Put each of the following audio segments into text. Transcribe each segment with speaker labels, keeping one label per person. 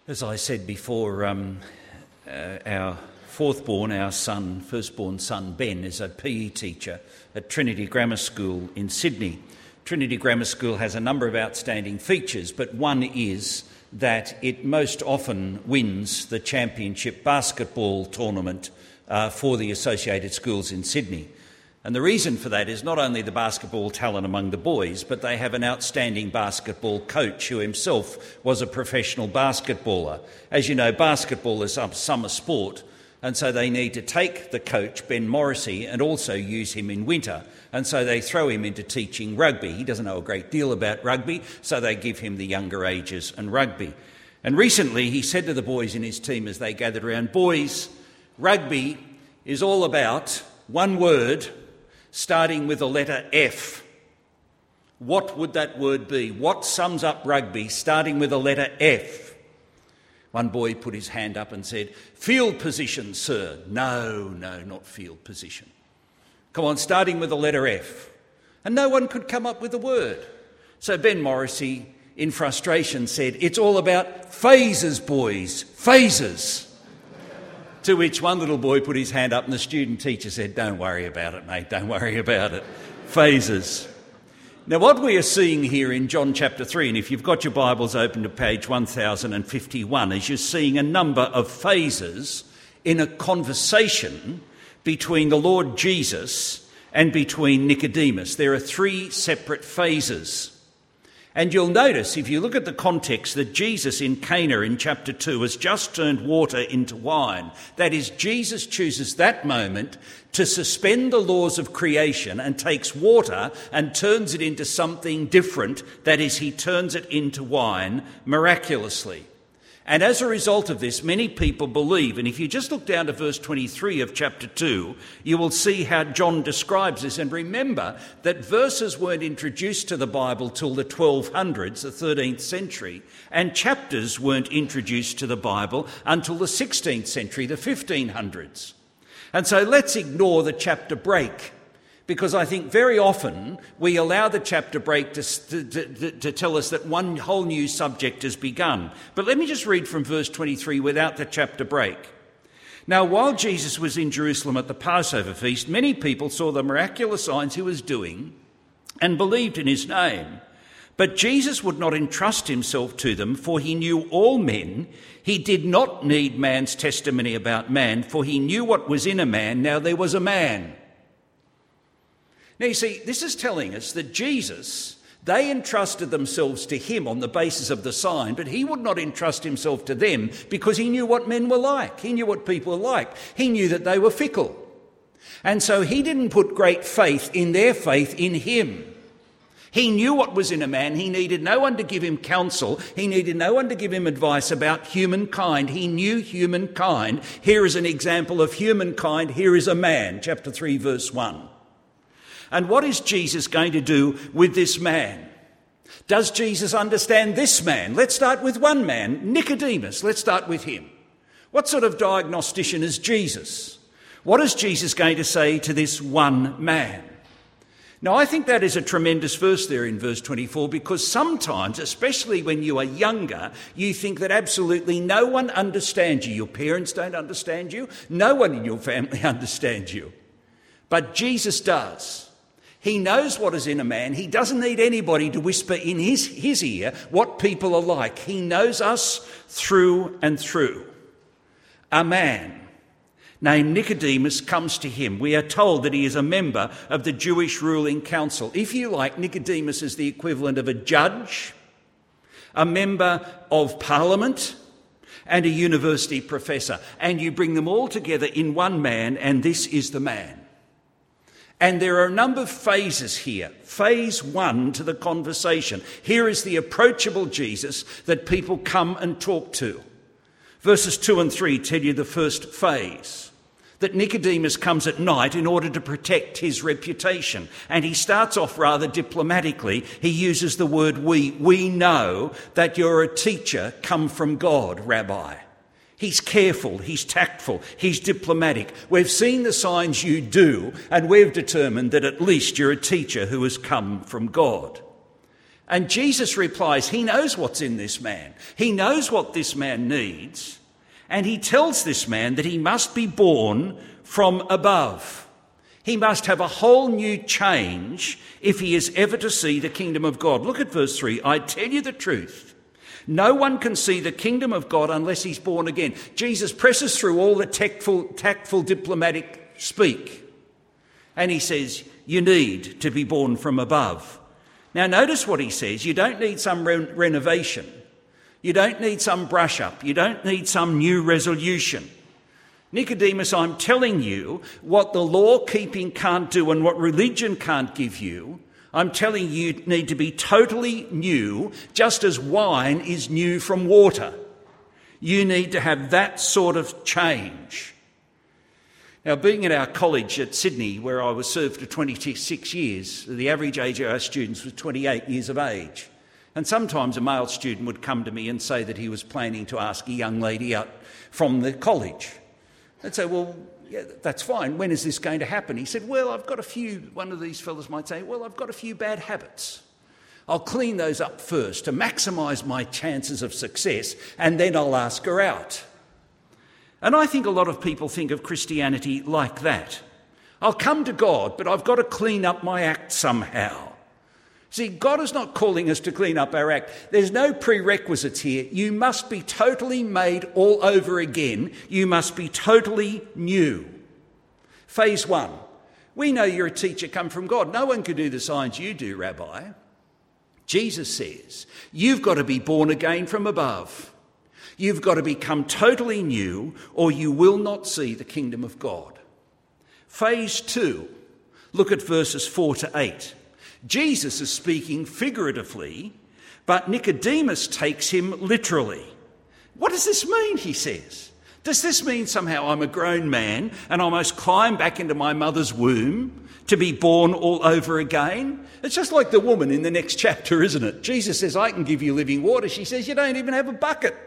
Speaker 1: As I said before, our firstborn son Ben, is a PE teacher at Trinity Grammar School in Sydney. Trinity Grammar School has a number of outstanding features, but one is that it most often wins the championship basketball tournament for the associated schools in Sydney. And the reason for that is not only the basketball talent among the boys, but they have an outstanding basketball coach who himself was a professional basketballer. As you know, basketball is a summer sport, and so they need to take the coach, Ben Morrissey, and also use him in winter. And so they throw him into teaching rugby. He doesn't know a great deal about rugby, so they give him the younger ages and rugby. And recently he said to the boys in his team as they gathered around, "Boys, rugby is all about one word starting with the letter F. What would that word be? What sums up rugby starting with the letter F?" One boy put his hand up and said, "Field position, sir." No, not field position. Come on, starting with the letter F. And no one could come up with a word. So Ben Morrissey, in frustration, said, "It's all about phases, boys, phases." To which one little boy put his hand up and the student teacher said, "Don't worry about it, mate, don't worry about it. Phases." Now, what we are seeing here in John chapter 3, and if you've got your Bibles open to page 1051, is you're seeing a number of phases in a conversation between the Lord Jesus and between Nicodemus. There are three separate phases. And you'll notice, if you look at the context, that Jesus in Cana in chapter 2 has just turned water into wine. That is, Jesus chooses that moment to suspend the laws of creation and takes water and turns it into something different. That is, he turns it into wine miraculously. And as a result of this, many people believe. And if you just look down to verse 23 of chapter 2, you will see how John describes this. And remember that verses weren't introduced to the Bible till the 1200s, the 13th century, and chapters weren't introduced to the Bible until the 16th century, the 1500s. And so let's ignore the chapter break, because I think very often we allow the chapter break to tell us that one whole new subject has begun. But let me just read from verse 23 without the chapter break. "Now, while Jesus was in Jerusalem at the Passover feast, many people saw the miraculous signs he was doing and believed in his name. But Jesus would not entrust himself to them, for he knew all men. He did not need man's testimony about man, for he knew what was in a man. Now there was a man." Now, you see, this is telling us that Jesus, they entrusted themselves to him on the basis of the sign, but he would not entrust himself to them because he knew what men were like. He knew what people were like. He knew that they were fickle. And so he didn't put great faith in their faith in him. He knew what was in a man. He needed no one to give him counsel. He needed no one to give him advice about humankind. He knew humankind. Here is an example of humankind. Here is a man, chapter 3, verse 1. And what is Jesus going to do with this man? Does Jesus understand this man? Let's start with one man, Nicodemus. Let's start with him. What sort of diagnostician is Jesus? What is Jesus going to say to this one man? Now, I think that is a tremendous verse there in verse 24, because sometimes, especially when you are younger, you think that absolutely no one understands you. Your parents don't understand you. No one in your family understands you. But Jesus does. He knows what is in a man. He doesn't need anybody to whisper in his ear what people are like. He knows us through and through. A man named Nicodemus comes to him. We are told that he is a member of the Jewish ruling council. If you like, Nicodemus is the equivalent of a judge, a member of parliament, and a university professor. And you bring them all together in one man, and this is the man. And there are a number of phases here. Phase 1 to the conversation. Here is the approachable Jesus that people come and talk to. Verses 2 and 3 tell you the first phase, that Nicodemus comes at night in order to protect his reputation. And he starts off rather diplomatically. He uses the word we. "We know that you're a teacher come from God, Rabbi." He's careful, he's tactful, he's diplomatic. We've seen the signs you do, and we've determined that at least you're a teacher who has come from God. And Jesus replies, he knows what's in this man. He knows what this man needs. And he tells this man that he must be born from above. He must have a whole new change if he is ever to see the kingdom of God. Look at verse 3. I tell you the truth. No one can see the kingdom of God unless he's born again. Jesus presses through all the tactful diplomatic speak. And he says, you need to be born from above. Now notice what he says. You don't need some renovation. You don't need some brush up. You don't need some new resolution. Nicodemus, I'm telling you what the law-keeping can't do and what religion can't give you. I'm telling you need to be totally new, just as wine is new from water. You need to have that sort of change. Now, being at our college at Sydney, where I was served for 26 years, the average age of our students was 28 years of age. And sometimes a male student would come to me and say that he was planning to ask a young lady out from the college. I'd say, well, yeah, that's fine. When is this going to happen? He said, well, I've got a few, one of these fellas might say, well, I've got a few bad habits. I'll clean those up first to maximise my chances of success, and then I'll ask her out. And I think a lot of people think of Christianity like that. I'll come to God, but I've got to clean up my act somehow. See, God is not calling us to clean up our act. There's no prerequisites here. You must be totally made all over again. You must be totally new. Phase 1. We know you're a teacher come from God. No one can do the signs you do, Rabbi. Jesus says, you've got to be born again from above. You've got to become totally new, or you will not see the kingdom of God. Phase 2. Look at verses 4 to 8. Jesus is speaking figuratively, but Nicodemus takes him literally. What does this mean, he says? Does this mean somehow I'm a grown man and I must climb back into my mother's womb to be born all over again? It's just like the woman in the next chapter, isn't it? Jesus says, I can give you living water. She says, you don't even have a bucket.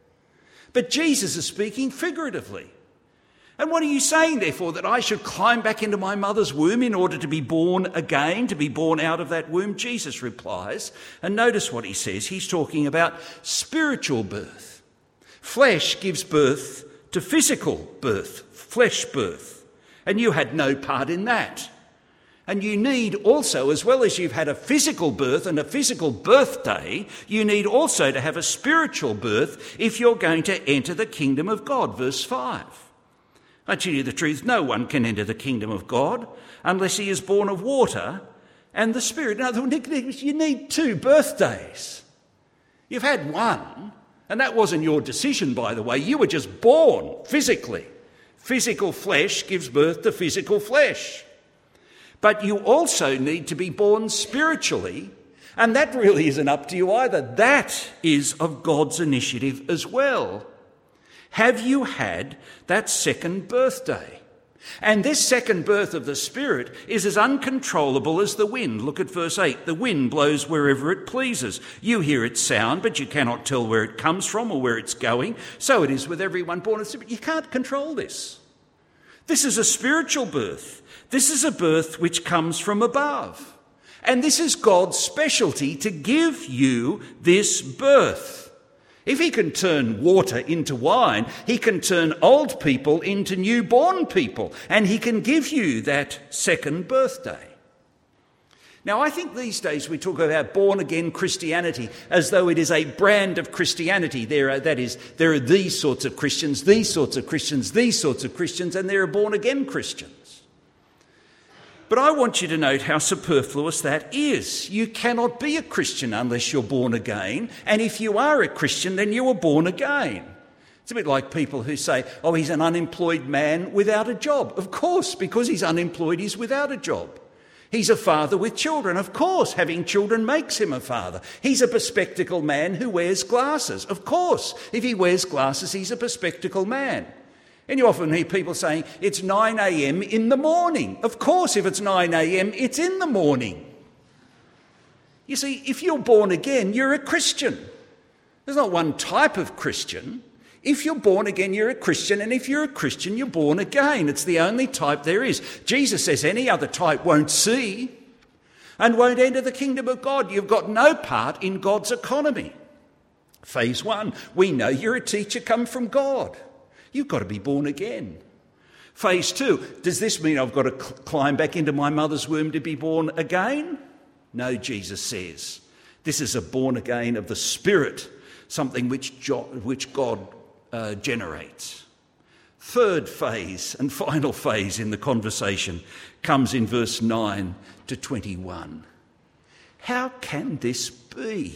Speaker 1: But Jesus is speaking figuratively. And what are you saying, therefore, that I should climb back into my mother's womb in order to be born again, to be born out of that womb? Jesus replies, and notice what he says. He's talking about spiritual birth. Flesh gives birth to physical birth, flesh birth. And you had no part in that. And you need also, as well as you've had a physical birth and a physical birthday, you need also to have a spiritual birth if you're going to enter the kingdom of God. Verse 5. I tell you the truth, no one can enter the kingdom of God unless he is born of water and the Spirit. Now, you need 2 birthdays. You've had one, and that wasn't your decision, by the way. You were just born physically. Physical flesh gives birth to physical flesh. But you also need to be born spiritually, and that really isn't up to you either. That is of God's initiative as well. Have you had that second birthday? And this second birth of the Spirit is as uncontrollable as the wind. Look at verse 8. The wind blows wherever it pleases. You hear its sound, but you cannot tell where it comes from or where it's going. So it is with everyone born of the Spirit. You can't control this. This is a spiritual birth. This is a birth which comes from above. And this is God's specialty, to give you this birth. If he can turn water into wine, he can turn old people into newborn people, and he can give you that second birthday. Now, I think these days we talk about born-again Christianity as though it is a brand of Christianity. There are these sorts of Christians, these sorts of Christians, these sorts of Christians, and there are born-again Christians. But I want you to note how superfluous that is. You cannot be a Christian unless you're born again. And if you are a Christian, then you were born again. It's a bit like people who say, oh, he's an unemployed man without a job. Of course, because he's unemployed, he's without a job. He's a father with children. Of course, having children makes him a father. He's a bespectacled man who wears glasses. Of course, if he wears glasses, he's a bespectacled man. And you often hear people saying, it's 9 a.m. in the morning. Of course, if it's 9 a.m., it's in the morning. You see, if you're born again, you're a Christian. There's not one type of Christian. If you're born again, you're a Christian. And if you're a Christian, you're born again. It's the only type there is. Jesus says any other type won't see. and won't enter the kingdom of God. You've got no part in God's economy. Phase 1, we know you're a teacher come from God. You've got to be born again. Phase 2, does this mean I've got to climb back into my mother's womb to be born again? No, Jesus says. This is a born again of the Spirit, something which God generates. Third phase and final phase in the conversation comes in verse 9 to 21. How can this be?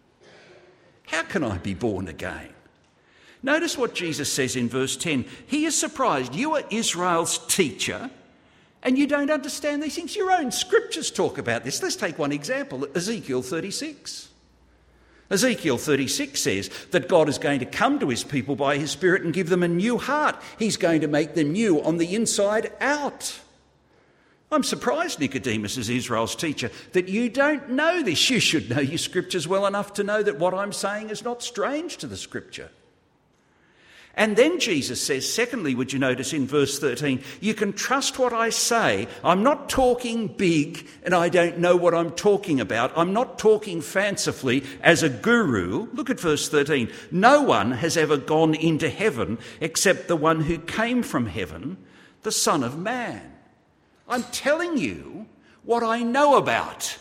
Speaker 1: How can I be born again? Notice what Jesus says in verse 10. He is surprised. You are Israel's teacher and you don't understand these things. Your own scriptures talk about this. Let's take one example, Ezekiel 36. Ezekiel 36 says that God is going to come to his people by his Spirit and give them a new heart. He's going to make them new on the inside out. I'm surprised, Nicodemus, as Israel's teacher, that you don't know this. You should know your scriptures well enough to know that what I'm saying is not strange to the scripture. And then Jesus says, secondly, would you notice in verse 13, you can trust what I say. I'm not talking big and I don't know what I'm talking about. I'm not talking fancifully as a guru. Look at verse 13. No one has ever gone into heaven except the one who came from heaven, the Son of Man. I'm telling you what I know about.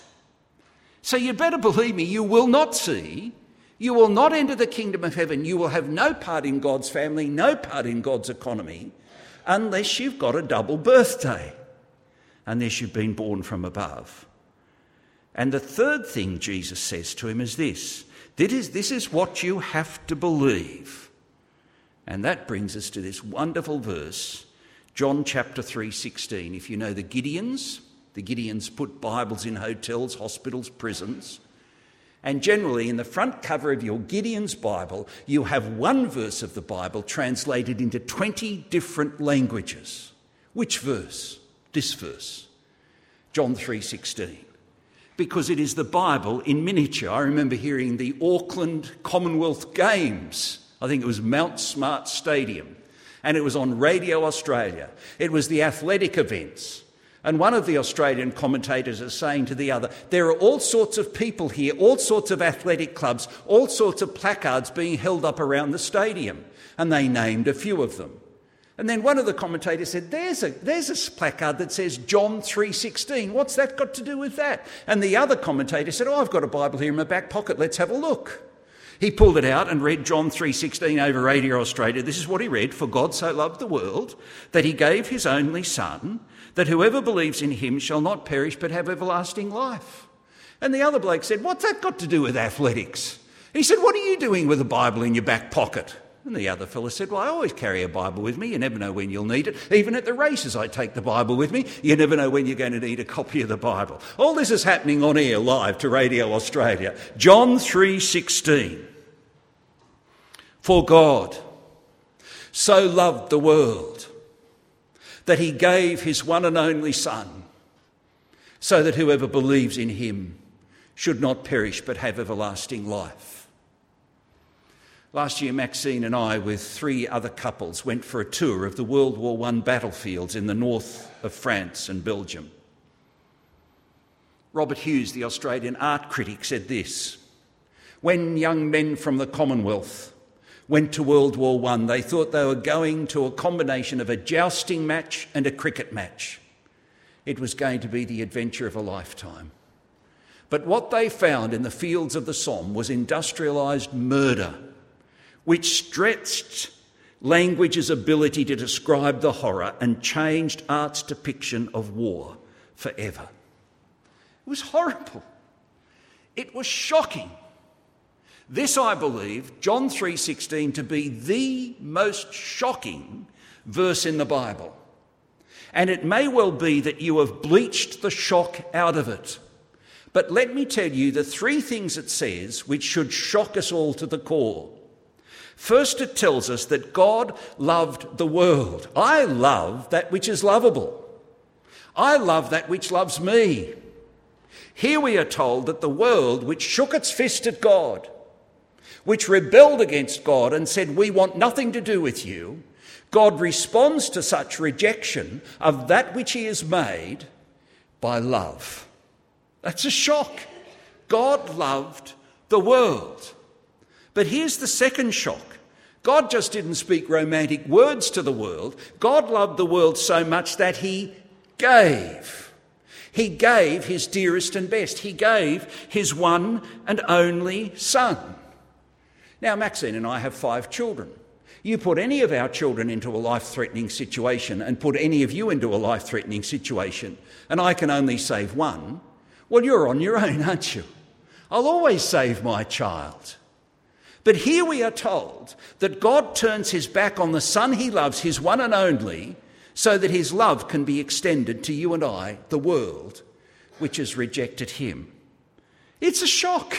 Speaker 1: So you better believe me, you will not see. You will not enter the kingdom of heaven. You will have no part in God's family, no part in God's economy, unless you've got a double birthday, unless you've been born from above. And the third thing Jesus says to him is this. This is what you have to believe. And that brings us to this wonderful verse, John chapter 3:16. If you know the Gideons put Bibles in hotels, hospitals, prisons. And generally, in the front cover of your Gideon's Bible, you have one verse of the Bible translated into 20 different languages. Which verse? This verse, John 3:16. Because it is the Bible in miniature. I remember hearing the Auckland Commonwealth Games. I think it was Mount Smart Stadium. And it was on Radio Australia. It was the athletic events. And one of the Australian commentators is saying to the other, there are all sorts of people here, all sorts of athletic clubs, all sorts of placards being held up around the stadium. And they named a few of them. And then one of the commentators said, there's a placard that says John 3:16. What's that got to do with that? And the other commentator said, I've got a Bible here in my back pocket. Let's have a look. He pulled it out and read John 3:16 over Radio Australia. This is what he read. For God so loved the world that he gave his only Son, that whoever believes in him shall not perish but have everlasting life. And the other bloke said, what's that got to do with athletics? He said, what are you doing with a Bible in your back pocket? And the other fella said, well, I always carry a Bible with me. You never know when you'll need it. Even at the races, I take the Bible with me. You never know when you're going to need a copy of the Bible. All this is happening on air live to Radio Australia. John 3:16. For God so loved the world that he gave his one and only Son, so that whoever believes in him should not perish but have everlasting life. Last year, Maxine and I, with 3 other couples, went for a tour of the World War I battlefields in the north of France and Belgium. Robert Hughes, the Australian art critic, said this: when young men from the Commonwealth went to World War I, they thought they were going to a combination of a jousting match and a cricket match. It was going to be the adventure of a lifetime. But what they found in the fields of the Somme was industrialised murder, which stretched language's ability to describe the horror and changed art's depiction of war forever. It was horrible. It was shocking. This, I believe, John 3:16 to be the most shocking verse in the Bible. And it may well be that you have bleached the shock out of it. But let me tell you the 3 things it says which should shock us all to the core. First, it tells us that God loved the world. I love that which is lovable. I love that which loves me. Here we are told that the world, which shook its fist at God, which rebelled against God and said, we want nothing to do with you, God responds to such rejection of that which he has made by love. That's a shock. God loved the world. But here's the second shock. God just didn't speak romantic words to the world. God loved the world so much that he gave. He gave his dearest and best. He gave his one and only son. Now, Maxine and I have 5 children. You put any of our children into a life-threatening situation and put any of you into a life-threatening situation, and I can only save one, well, you're on your own, aren't you? I'll always save my child. But here we are told that God turns his back on the son he loves, his one and only, so that his love can be extended to you and I, the world, which has rejected him. It's a shock.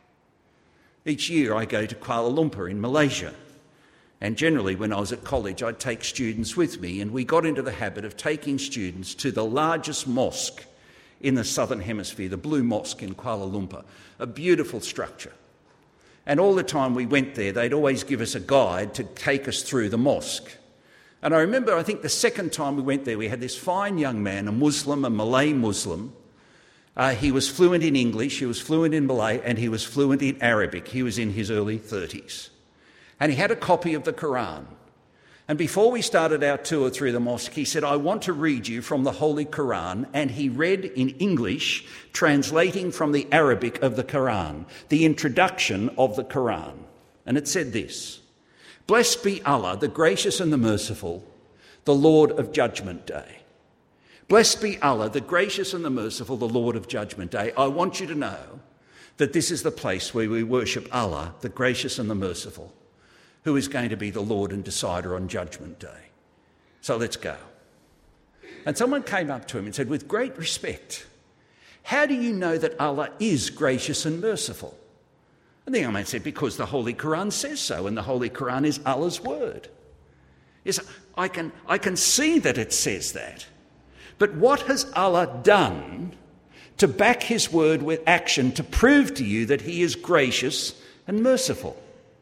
Speaker 1: Each year I go to Kuala Lumpur in Malaysia. And generally when I was at college, I'd take students with me, and we got into the habit of taking students to the largest mosque in the Southern Hemisphere, the Blue Mosque in Kuala Lumpur, a beautiful structure. And all the time we went there, they'd always give us a guide to take us through the mosque. And I remember, I think the second time we went there, we had this fine young man, a Muslim, a Malay Muslim. He was fluent in English, he was fluent in Malay, and he was fluent in Arabic. He was in his early 30s. And he had a copy of the Quran. And before we started our tour through the mosque, he said, I want to read you from the Holy Quran. And he read in English, translating from the Arabic of the Quran, the introduction of the Quran. And it said this: Blessed be Allah, the gracious and the merciful, the Lord of Judgment Day. Blessed be Allah, the gracious and the merciful, the Lord of Judgment Day. I want you to know that this is the place where we worship Allah, the gracious and the merciful, who is going to be the Lord and decider on Judgment Day. So let's go. And someone came up to him and said, with great respect, how do you know that Allah is gracious and merciful? And the young man said, because the Holy Quran says so, and the Holy Quran is Allah's word. Yes, I can see that it says that. But what has Allah done to back his word with action to prove to you that he is gracious and merciful?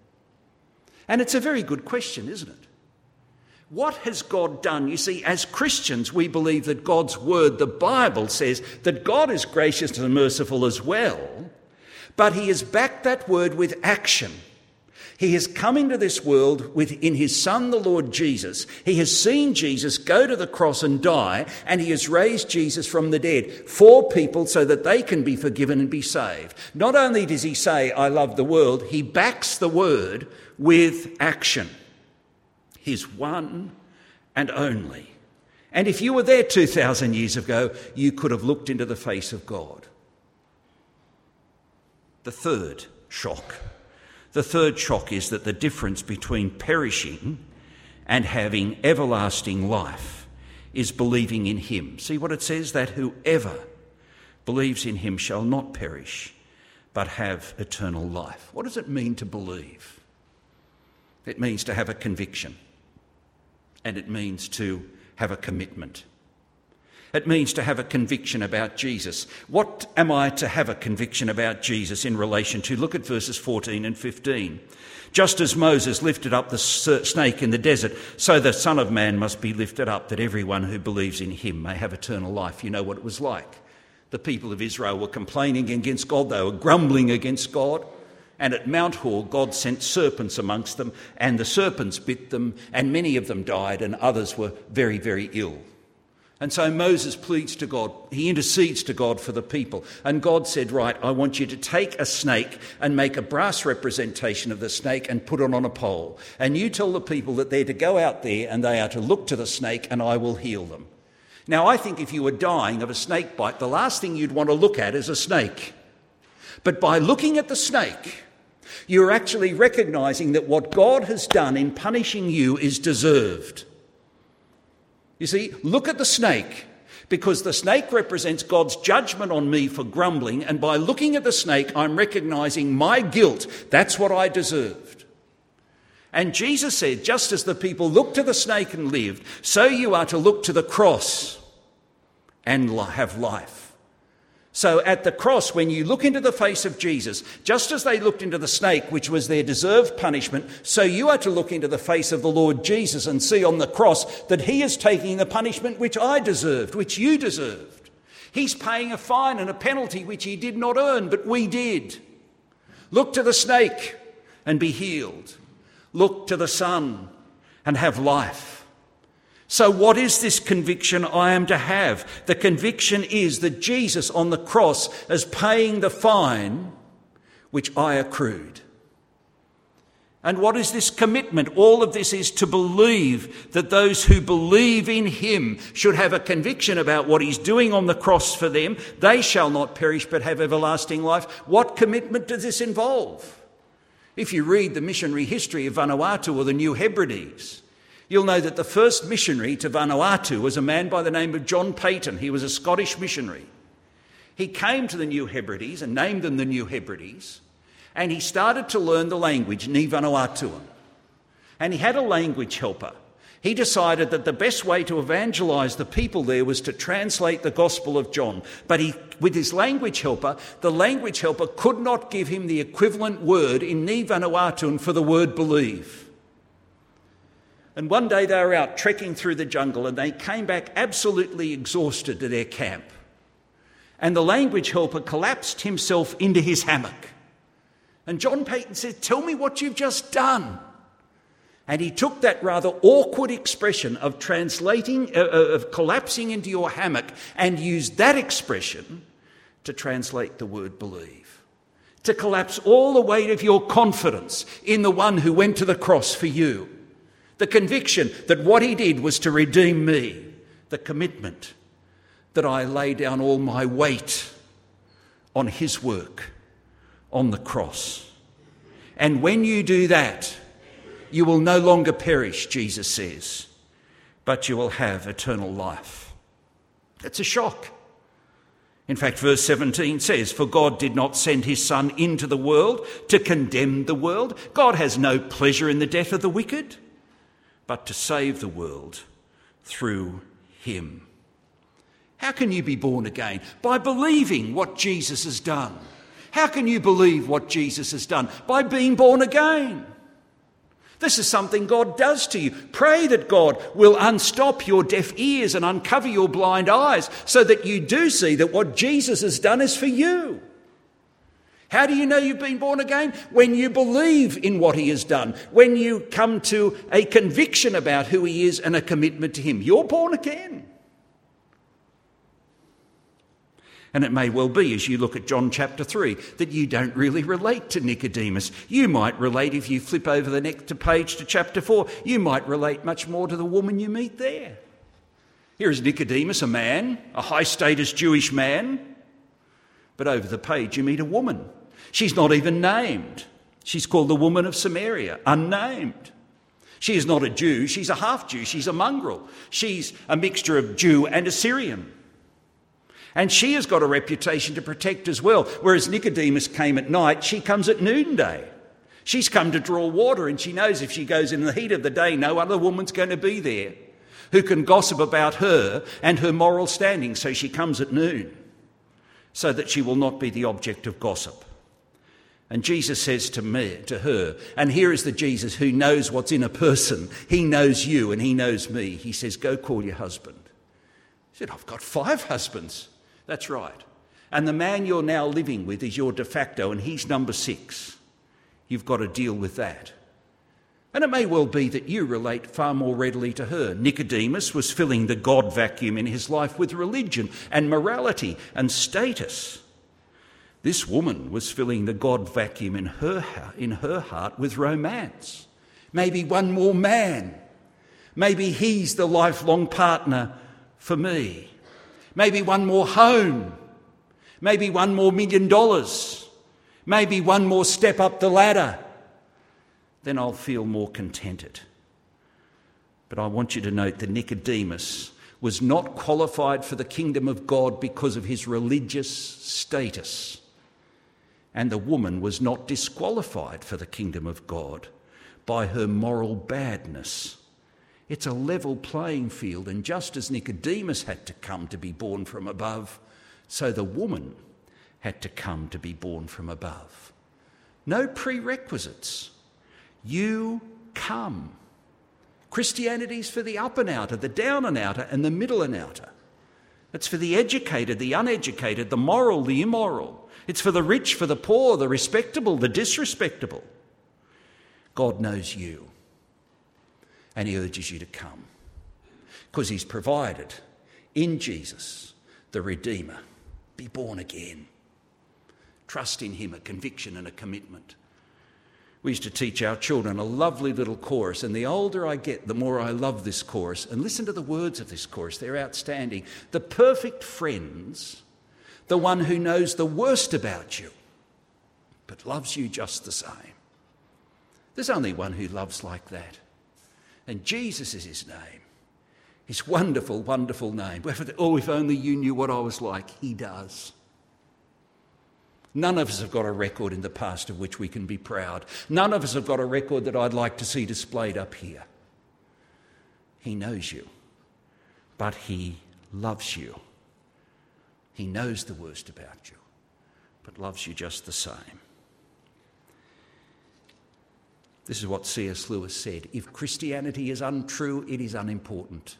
Speaker 1: And it's a very good question, isn't it? What has God done? You see, as Christians, we believe that God's word, the Bible, says that God is gracious and merciful as well, but he has backed that word with action. He has come into this world in his Son, the Lord Jesus. He has seen Jesus go to the cross and die, and he has raised Jesus from the dead for people so that they can be forgiven and be saved. Not only does he say, I love the world, he backs the word with action. His one and only. And if you were there 2,000 years ago, you could have looked into the face of God. The third shock is that the difference between perishing and having everlasting life is believing in him. See what it says? That whoever believes in him shall not perish, but have eternal life. What does it mean to believe? It means to have a conviction, and it means to have a commitment. It means to have a conviction about Jesus. What am I to have a conviction about Jesus in relation to? Look at verses 14 and 15. Just as Moses lifted up the snake in the desert, so the Son of Man must be lifted up, that everyone who believes in him may have eternal life. You know what it was like. The people of Israel were complaining against God. They were grumbling against God. And at Mount Hor, God sent serpents amongst them, and the serpents bit them, and many of them died, and others were very, very ill. And so Moses pleads to God, he intercedes to God for the people. And God said, right, I want you to take a snake and make a brass representation of the snake and put it on a pole. And you tell the people that they're to go out there and they are to look to the snake and I will heal them. Now, I think if you were dying of a snake bite, the last thing you'd want to look at is a snake. But by looking at the snake, you're actually recognising that what God has done in punishing you is deserved. You see, look at the snake, because the snake represents God's judgment on me for grumbling, and by looking at the snake, I'm recognising my guilt. That's what I deserved. And Jesus said, just as the people looked to the snake and lived, so you are to look to the cross and have life. So at the cross, when you look into the face of Jesus, just as they looked into the snake, which was their deserved punishment, so you are to look into the face of the Lord Jesus and see on the cross that he is taking the punishment which I deserved, which you deserved. He's paying a fine and a penalty which he did not earn, but we did. Look to the snake and be healed. Look to the Son and have life. So what is this conviction I am to have? The conviction is that Jesus on the cross is paying the fine which I accrued. And what is this commitment? All of this is to believe that those who believe in him should have a conviction about what he's doing on the cross for them. They shall not perish but have everlasting life. What commitment does this involve? If you read the missionary history of Vanuatu or the New Hebrides, you'll know that the first missionary to Vanuatu was a man by the name of John Peyton. He was a Scottish missionary. He came to the New Hebrides and named them the New Hebrides, and he started to learn the language, Ni Vanuatuan. And he had a language helper. He decided that the best way to evangelise the people there was to translate the Gospel of John. But with his language helper, the language helper could not give him the equivalent word in Ni Vanuatuan for the word believe. And one day they were out trekking through the jungle and they came back absolutely exhausted to their camp. And the language helper collapsed himself into his hammock. And John Peyton said, "Tell me what you've just done." And he took that rather awkward expression of of collapsing into your hammock and used that expression to translate the word believe. To collapse all the weight of your confidence in the one who went to the cross for you. The conviction that what he did was to redeem me. The commitment that I lay down all my weight on his work on the cross. And when you do that, you will no longer perish, Jesus says, but you will have eternal life. It's a shock. In fact, verse 17 says, "For God did not send his Son into the world to condemn the world. God has no pleasure in the death of the wicked, but to save the world through him." How can you be born again? By believing what Jesus has done. How can you believe what Jesus has done? By being born again. This is something God does to you. Pray that God will unstop your deaf ears and uncover your blind eyes so that you do see that what Jesus has done is for you. How do you know you've been born again? When you believe in what he has done. When you come to a conviction about who he is and a commitment to him. You're born again. And it may well be, as you look at John chapter 3, that you don't really relate to Nicodemus. You might relate, if you flip over the next page to chapter 4, you might relate much more to the woman you meet there. Here is Nicodemus, a man, a high-status Jewish man. But over the page you meet a woman. She's not even named. She's called the woman of Samaria, unnamed. She is not a Jew, she's a half-Jew, she's a mongrel. She's a mixture of Jew and Assyrian. And she has got a reputation to protect as well. Whereas Nicodemus came at night, she comes at noonday. She's come to draw water, and she knows if she goes in the heat of the day, no other woman's going to be there who can gossip about her and her moral standing. So she comes at noon so that she will not be the object of gossip. And Jesus says to her, and here is the Jesus who knows what's in a person. He knows you and he knows me. He says, "Go call your husband." He said, "I've got 5 husbands." That's right. And the man you're now living with is your de facto, and he's number 6. You've got to deal with that. And it may well be that you relate far more readily to her. Nicodemus was filling the God vacuum in his life with religion and morality and status. This woman was filling the God vacuum in her heart with romance. Maybe one more man. Maybe he's the lifelong partner for me. Maybe one more home. Maybe one more $1 million. Maybe one more step up the ladder. Then I'll feel more contented. But I want you to note that Nicodemus was not qualified for the kingdom of God because of his religious status. And the woman was not disqualified for the kingdom of God by her moral badness. It's a level playing field, and just as Nicodemus had to come to be born from above, so the woman had to come to be born from above. No prerequisites. You come. Christianity's for the up and outer, the down and outer, and the middle and outer. It's for the educated, the uneducated, the moral, the immoral. It's for the rich, for the poor, the respectable, the disrespectable. God knows you, and he urges you to come, because he's provided in Jesus, the Redeemer. Be born again. Trust in him, a conviction and a commitment. We used to teach our children a lovely little chorus, and the older I get, the more I love this chorus. And listen to the words of this chorus, they're outstanding. The perfect friend's the one who knows the worst about you, but loves you just the same. There's only one who loves like that, and Jesus is his name. His wonderful, wonderful name. Oh, if only you knew what I was like. He does. None of us have got a record in the past of which we can be proud. None of us have got a record that I'd like to see displayed up here. He knows you, but he loves you. He knows the worst about you, but loves you just the same. This is what C.S. Lewis said. If Christianity is untrue, it is unimportant.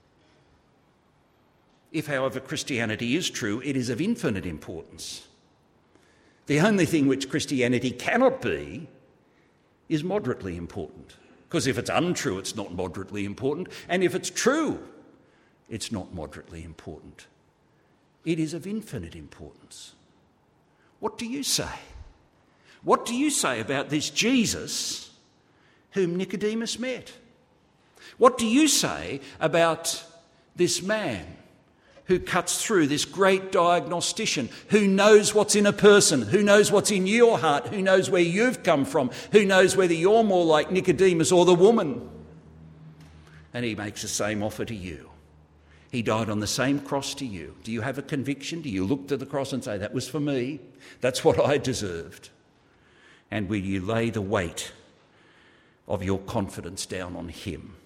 Speaker 1: If, however, Christianity is true, it is of infinite importance. The only thing which Christianity cannot be is moderately important. Because if it's untrue, it's not moderately important. And if it's true, it's not moderately important. It is of infinite importance. What do you say? What do you say about this Jesus whom Nicodemus met? What do you say about this man who cuts through, this great diagnostician, who knows what's in a person, who knows what's in your heart, who knows where you've come from, who knows whether you're more like Nicodemus or the woman? And he makes the same offer to you. He died on the same cross to you. Do you have a conviction? Do you look to the cross and say, that was for me? That's what I deserved. And will you lay the weight of your confidence down on him?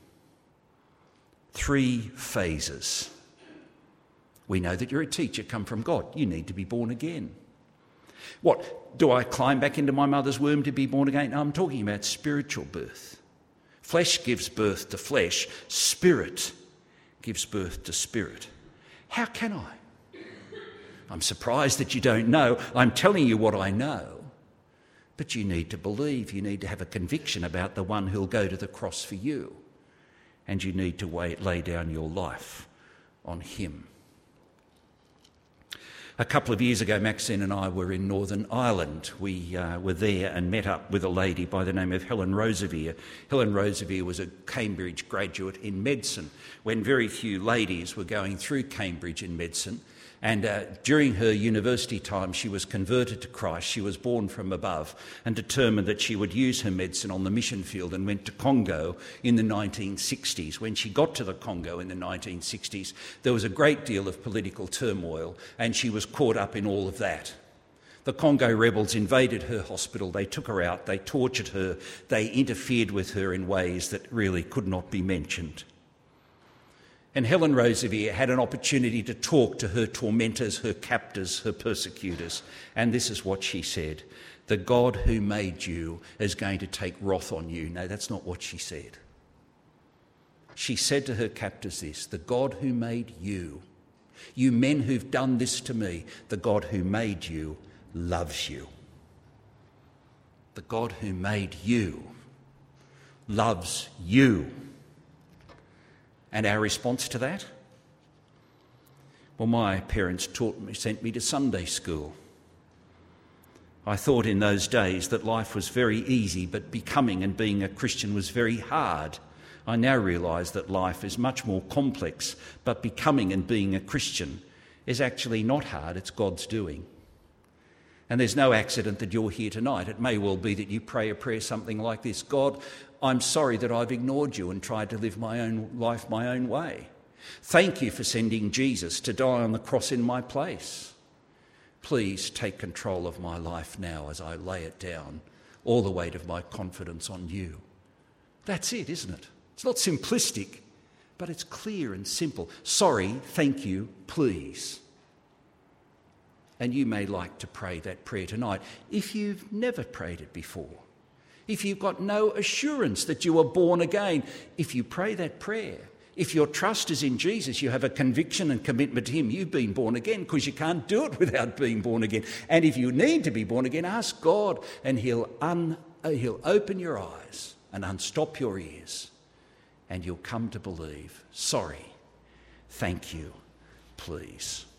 Speaker 1: 3 phases. We know that you're a teacher come from God. You need to be born again. What, do I climb back into my mother's womb to be born again? No, I'm talking about spiritual birth. Flesh gives birth to flesh. Spirit gives birth to spirit. How can I? I'm surprised that you don't know. I'm telling you what I know. But you need to believe. You need to have a conviction about the one who'll go to the cross for you. And you need to lay down your life on him. A couple of years ago, Maxine and I were in Northern Ireland. We were there and met up with a lady by the name of Helen Roseveare. Helen Roseveare was a Cambridge graduate in medicine when very few ladies were going through Cambridge in medicine. And during her university time, she was converted to Christ. She was born from above and determined that she would use her medicine on the mission field, and went to Congo in the 1960s. When she got to the Congo in the 1960s, there was a great deal of political turmoil, and she was caught up in all of that. The Congo rebels invaded her hospital. They took her out. They tortured her. They interfered with her in ways that really could not be mentioned. And Helen Roseveare had an opportunity to talk to her tormentors, her captors, her persecutors. And this is what she said. The God who made you is going to take wrath on you. No, that's not what she said. She said to her captors this: the God who made you, you men who've done this to me, the God who made you loves you. The God who made you loves you. And our response to that? Well, my parents sent me to Sunday school. I thought in those days that life was very easy, but becoming and being a Christian was very hard. I now realise that life is much more complex, but becoming and being a Christian is actually not hard, it's God's doing. And there's no accident that you're here tonight. It may well be that you pray a prayer something like this: God, I'm sorry that I've ignored you and tried to live my own life my own way. Thank you for sending Jesus to die on the cross in my place. Please take control of my life now as I lay it down, all the weight of my confidence on you. That's it, isn't it? It's not simplistic, but it's clear and simple. Sorry, thank you, please. And you may like to pray that prayer tonight if you've never prayed it before. If you've got no assurance that you are born again, if you pray that prayer, If your trust is in Jesus, you have a conviction and commitment to him. You've been born again, because you can't do it without being born again. And if you need to be born again, ask God, and he'll open your eyes and unstop your ears, and you'll come to believe. Sorry, thank you, please.